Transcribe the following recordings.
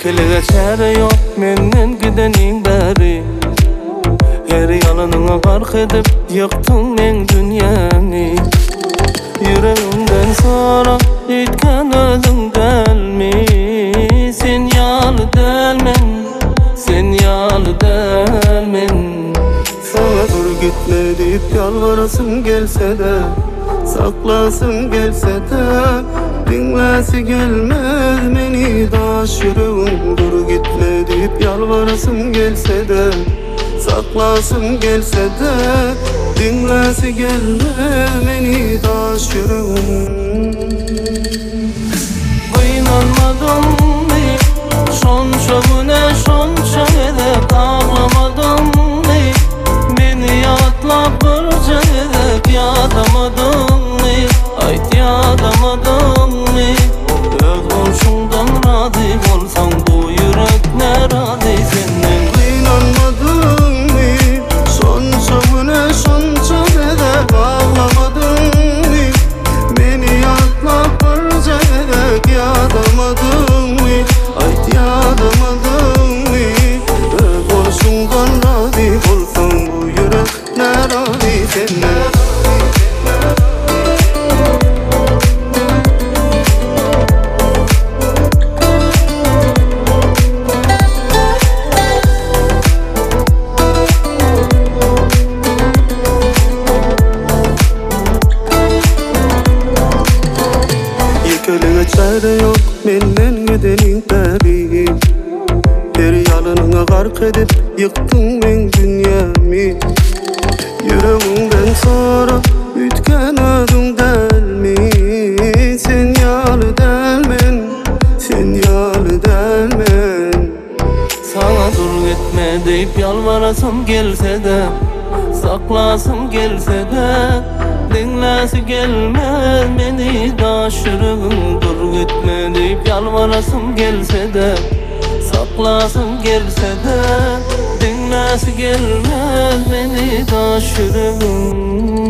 Yekelige çare yok menden gidenin beri. Her yalanına gark edip yıktın men dünyani. Yüreğimden sonra itken özün delmi. Sen yalı delmen, sen yalı delmen. Sana dur gitme deyip yalvarasım gelse de, saklasım gelse de, dinlesi gelmez meni daş yüreğim. Dur gitme deyip yalvarasım gelse de, saklasım gelse de, dinlesi gelmez meni daş yüreğim. Kıynanmadım mı? Şonça güne şonça edek ağlamadım mı? Beni yatlap kırca edek yadamadım mı? Ayt yadamadım mı? Öz olşundan razı olsan bu yürek ne razı senden. Kıynanmadın mı? Şonça güne şonça edek ağlamadım mı? Beni yatlap kırca edek yadamadın mı? Ayt yadamadın mı? Öz olşundan razı olsan bu yürek ne razı senden. Yekelige çare yok menden gidenin beri. Her yalanına gark edip yıktın men dünyami. Yüreğimden sonra ütken özün delmi. Sen yalı delmen, sen yalı delmen. Sana dur gitme deyip yalvarasım gelse de, saklasım gelse de, dinlesi gelmez beni daşırım. Dur gitme deyip yalvarasım gelse de, saklasım gelse de, dinlesi gelmez beni daşırım.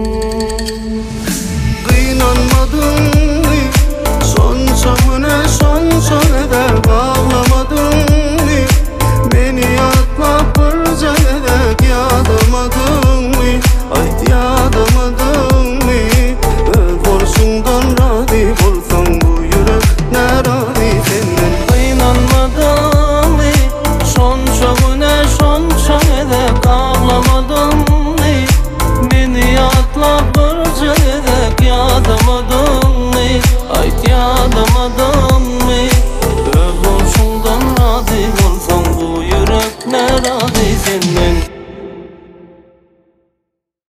Kıynanmadın mı? Şonça güne şonça edek ağlamadın mı? Beni yatlap kırca edek yadamadın mı? Ayt yadamadın mı? Öz olşundan razı olsan bu yürek ne razı senden. Kıynanmadım mı? Şonça güne şonça edek ağlamadım mı? Beni yatlap kırca edek yadamadım mı? Ayt yadamadım